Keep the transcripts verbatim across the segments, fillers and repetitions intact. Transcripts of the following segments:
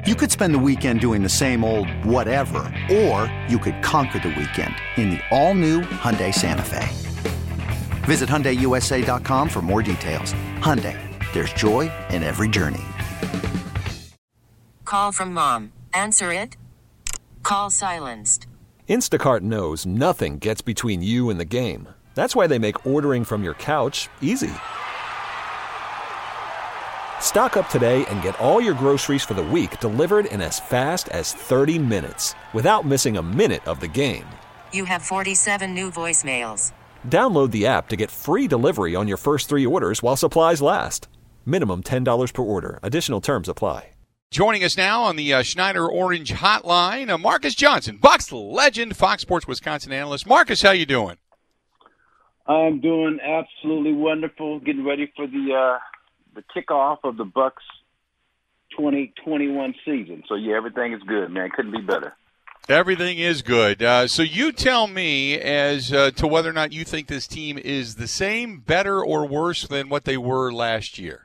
You could spend the weekend doing the same old whatever, or you could conquer the weekend in the all-new Hyundai Santa Fe. Visit Hyundai U S A dot com for more details. Hyundai, there's joy in every journey. Call from mom. Answer it. Call silenced. Instacart knows nothing gets between you and the game. That's why they make ordering from your couch easy. Stock up today and get all your groceries for the week delivered in as fast as thirty minutes without missing a minute of the game. You have forty-seven new voicemails. Download the app to get free delivery on your first three orders while supplies last. Minimum ten dollars per order. Additional terms apply. Joining us now on the uh, Schneider Orange Hotline, uh, Marcus Johnson, Bucs legend, Fox Sports Wisconsin analyst. Marcus, how you doing? I'm doing absolutely wonderful. Getting ready for the uh, the kickoff of the Bucs twenty twenty-one season. So yeah, everything is good, man. Couldn't be better. Everything is good. Uh, so you tell me as uh, to whether or not you think this team is the same, better, or worse than what they were last year.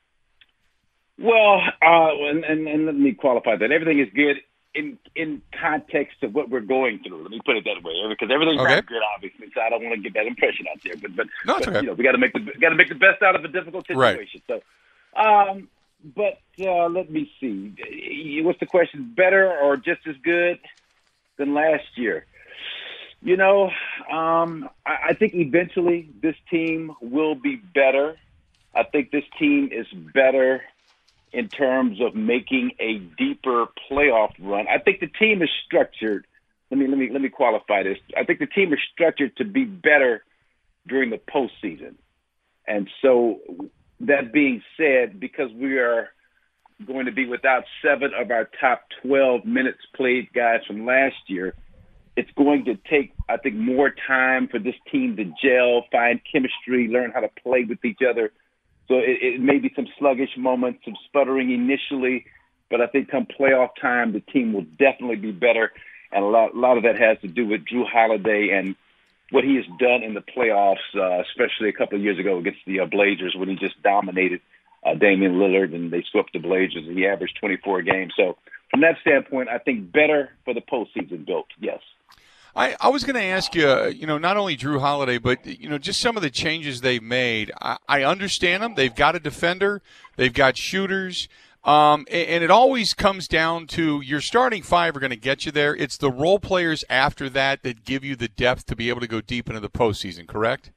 Well, uh, and, and, and let me qualify that. Everything is good in in context of what we're going through. Let me put it that way, because everything's okay. not good, obviously. So I don't want to get that impression out there. But but, no, but okay. you know, we got to make the got to make the best out of a difficult situation. Right. So, um, but uh, let me see. What's the question? Better or just as good than last year? You know, um, I, I think eventually this team will be better. I think this team is better in terms of making a deeper playoff run. I think the team is structured. Let me let me let me qualify this. I think the team is structured to be better during the postseason. And so that being said, because we are going to be without seven of our top twelve minutes played guys from last year, it's going to take, I think, more time for this team to gel, find chemistry, learn how to play with each other. So it, it may be some sluggish moments, some sputtering initially, but I think come playoff time, the team will definitely be better. And a lot, a lot of that has to do with Drew Holiday and what he has done in the playoffs, uh, especially a couple of years ago against the uh, Blazers when he just dominated uh, Damian Lillard and they swept the Blazers and he averaged twenty-four a game. So from that standpoint, I think better for the postseason built, yes. I, I was going to ask you, you know, not only Drew Holiday, but, you know, just some of the changes they've made. I, I understand them. They've got a defender. They've got shooters. Um, and, and it always comes down to your starting five are going to get you there. It's the role players after that that give you the depth to be able to go deep into the postseason, correct?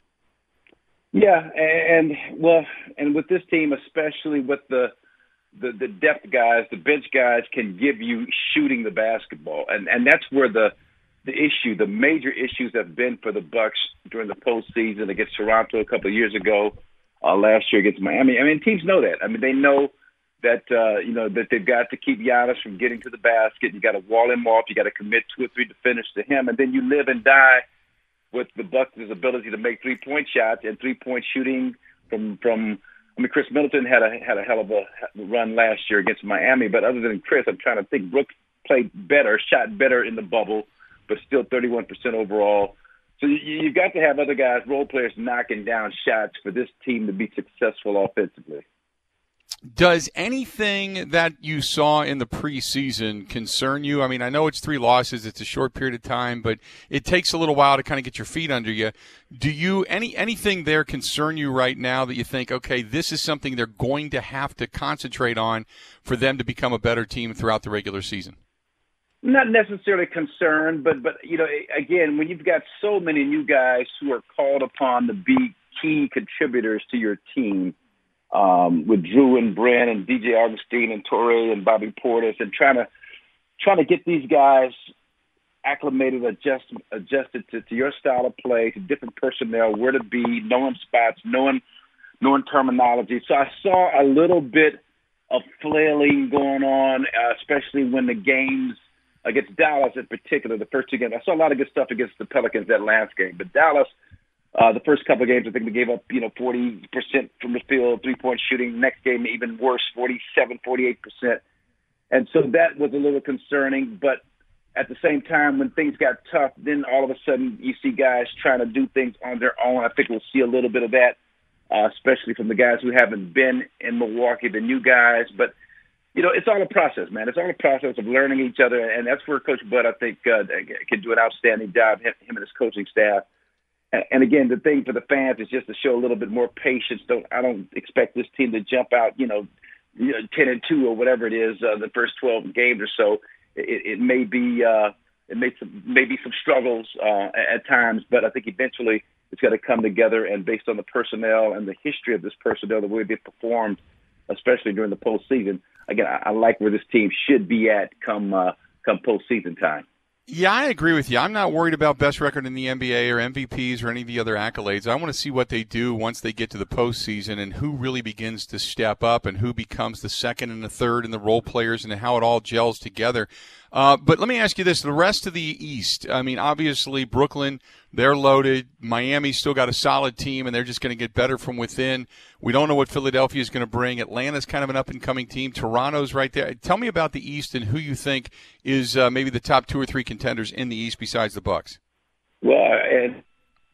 Yeah, and, well, and with this team, especially with the, the, the depth guys, the bench guys can give you shooting the basketball. And, and that's where the – The issue, the major issues have been for the Bucs during the postseason against Toronto a couple of years ago, uh, last year against Miami. I mean, teams know that. I mean, they know that uh, you know that they've got to keep Giannis from getting to the basket. You got to wall him off. You got to commit two or three defenders to him, and then you live and die with the Bucs' ability to make three-point shots and three-point shooting from from. I mean, Chris Middleton had a had a hell of a run last year against Miami, but other than Chris, I'm trying to think. Brooks played better, shot better in the bubble, but still thirty-one percent overall. So you, you've got to have other guys, role players, knocking down shots for this team to be successful offensively. Does anything that you saw in the preseason concern you? I mean, I know it's three losses. It's a short period of time, but it takes a little while to kind of get your feet under you. Do you any anything there concern you right now that you think, okay, this is something they're going to have to concentrate on for them to become a better team throughout the regular season? Not necessarily concerned, but, but you know, again, when you've got so many new guys who are called upon to be key contributors to your team, um, with Drew and Brent and D J Augustine and Torrey and Bobby Portis, and trying to trying to get these guys acclimated, adjust, adjusted to, to your style of play, to different personnel, where to be, knowing spots, knowing knowing terminology. So I saw a little bit of flailing going on, uh, especially when the games against Dallas in particular, the first two games. I saw a lot of good stuff against the Pelicans that last game. But Dallas, uh, the first couple of games, I think they gave up, you know, forty percent from the field, three-point shooting. Next game, even worse, forty-seven, forty-eight percent. And so that was a little concerning. But at the same time, when things got tough, then all of a sudden you see guys trying to do things on their own. I think we'll see a little bit of that, uh, especially from the guys who haven't been in Milwaukee, the new guys. But you know, it's all a process, man. It's all a process of learning each other, and that's where Coach Bud, I think, uh, can do an outstanding job, him, him and his coaching staff. And, and again, the thing for the fans is just to show a little bit more patience. Don't I don't expect this team to jump out, you know, you know ten and two or whatever it is, uh, the first twelve games or so. It, it may be uh, it may some maybe some struggles uh, at times, but I think eventually it's got to come together. And based on the personnel and the history of this personnel, the way they performed, especially during the postseason, again, I, I like where this team should be at come uh, come postseason time. Yeah, I agree with you. I'm not worried about best record in the N B A or M V Ps or any of the other accolades. I want to see what they do once they get to the postseason and who really begins to step up and who becomes the second and the third and the role players and how it all gels together. Uh, but let me ask you this. The rest of the East, I mean, obviously Brooklyn, they're loaded. Miami's still got a solid team, and they're just going to get better from within. We don't know what Philadelphia is going to bring. Atlanta's kind of an up-and-coming team. Toronto's right there. Tell me about the East and who you think is uh, maybe the top two or three contenders in the East besides the Bucks. Well, and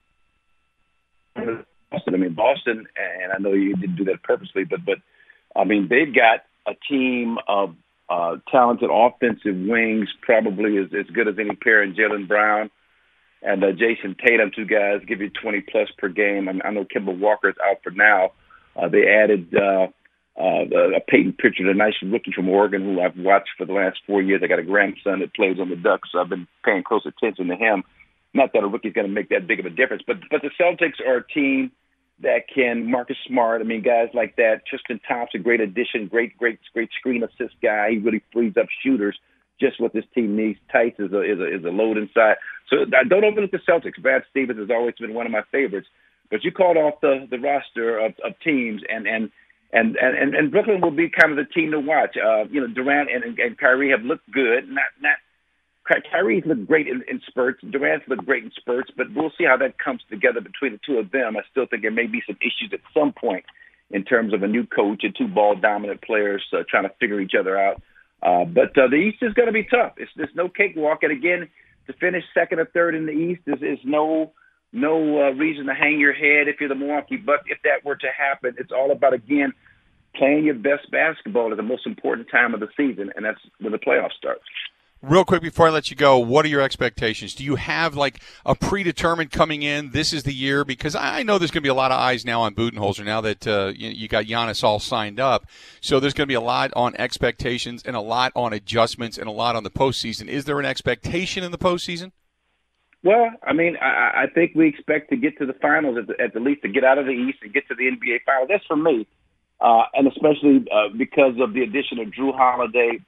Boston, I mean, Boston, and I know you didn't do that purposely, but, but I mean, they've got a team of uh, talented offensive wings, probably as, as good as any pair in Jaylen Brown and uh, Jason Tatum, two guys give you twenty plus per game. I, mean, I know Kemba Walker's out for now. Uh, they added uh, uh, a Peyton Pritchard, a nice rookie from Oregon, who I've watched for the last four years. I got a grandson that plays on the Ducks, so I've been paying close attention to him. Not that a rookie's going to make that big of a difference, but but the Celtics are a team that can, Marcus Smart, I mean, guys like that. Tristan Thompson, great addition, great, great, great screen assist guy. He really frees up shooters. Just what this team needs. Tice is a is a is a load inside. So don't overlook the Celtics. Brad Stevens has always been one of my favorites. But you called off the, the roster of, of teams, and and, and and and Brooklyn will be kind of the team to watch. Uh, you know, Durant and, and, and Kyrie have looked good. Not not Kyrie's looked great in, in spurts. Durant's looked great in spurts. But we'll see how that comes together between the two of them. I still think there may be some issues at some point in terms of a new coach and two ball dominant players uh, trying to figure each other out. Uh, but uh, the East is going to be tough. It's there's no cakewalk, and again, to finish second or third in the East is, is no no uh, reason to hang your head if you're the Milwaukee Bucks. If that were to happen, it's all about, again, playing your best basketball at the most important time of the season, and that's when the playoffs start. Real quick before I let you go, what are your expectations? Do you have like a predetermined coming in, this is the year? Because I know there's going to be a lot of eyes now on Budenholzer now that uh, you, you got Giannis all signed up. So there's going to be a lot on expectations and a lot on adjustments and a lot on the postseason. Is there an expectation in the postseason? Well, I mean, I, I think we expect to get to the finals at the, at the least, to get out of the East and get to the N B A finals. That's for me, uh, and especially uh, because of the addition of Jrue Holiday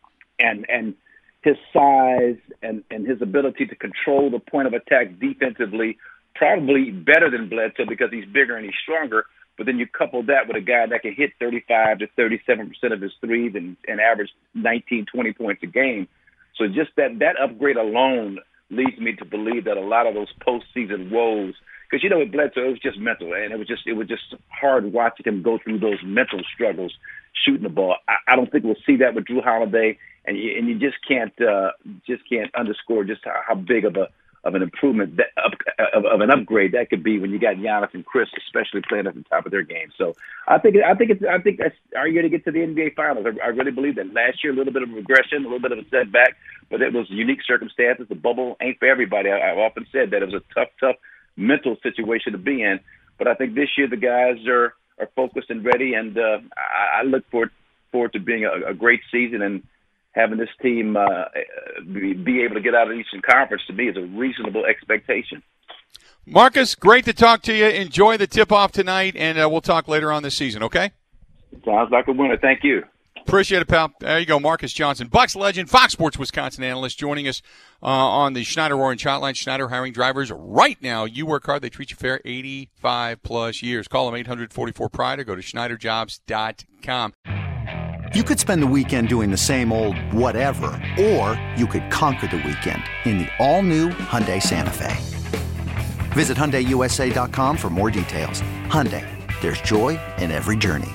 and and his size and, and his ability to control the point of attack defensively, probably better than Bledsoe because he's bigger and he's stronger. But then you couple that with a guy that can hit thirty-five to thirty-seven percent of his threes and, and average nineteen, twenty points a game. So just that, that upgrade alone leads me to believe that a lot of those postseason woes, because you know with Bledsoe, it was just mental, and it was just it was just hard watching him go through those mental struggles shooting the ball. I, I don't think we'll see that with Jrue Holiday. And you, and you just can't uh, just can't underscore just how, how big of a of an improvement that, of, of, of an upgrade that could be when you got Giannis and Chris, especially playing at the top of their game. So I think I think it's I think that's are you going to get to the N B A Finals? I, I really believe that. Last year, a little bit of regression, a little bit of a setback, but it was unique circumstances. The bubble ain't for everybody. I, I've often said that it was a tough, tough mental situation to be in. But I think this year the guys are are focused and ready, and uh, I, I look forward forward to being a, a great season and having this team uh, be, be able to get out of the Eastern Conference, to me, is a reasonable expectation. Marcus, great to talk to you. Enjoy the tip-off tonight, and uh, we'll talk later on this season, okay? Sounds like a winner. Thank you. Appreciate it, pal. There you go, Marcus Johnson, Bucks legend, Fox Sports Wisconsin analyst, joining us uh, on the Schneider Orange Hotline. Schneider hiring drivers right now. You work hard, they treat you fair. eighty-five plus years. Call them eight hundred forty-four Pride or go to schneider jobs dot com. You could spend the weekend doing the same old whatever, or you could conquer the weekend in the all-new Hyundai Santa Fe. Visit Hyundai U S A dot com for more details. Hyundai, there's joy in every journey.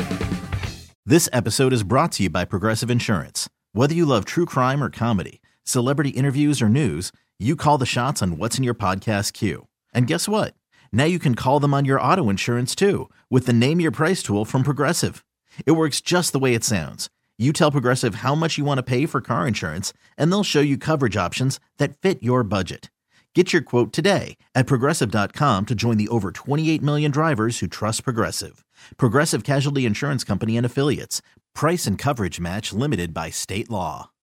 This episode is brought to you by Progressive Insurance. Whether you love true crime or comedy, celebrity interviews or news, you call the shots on what's in your podcast queue. And guess what? Now you can call them on your auto insurance too with the Name Your Price tool from Progressive. It works just the way it sounds. You tell Progressive how much you want to pay for car insurance, and they'll show you coverage options that fit your budget. Get your quote today at Progressive dot com to join the over twenty-eight million drivers who trust Progressive. Progressive Casualty Insurance Company and Affiliates. Price and coverage match limited by state law.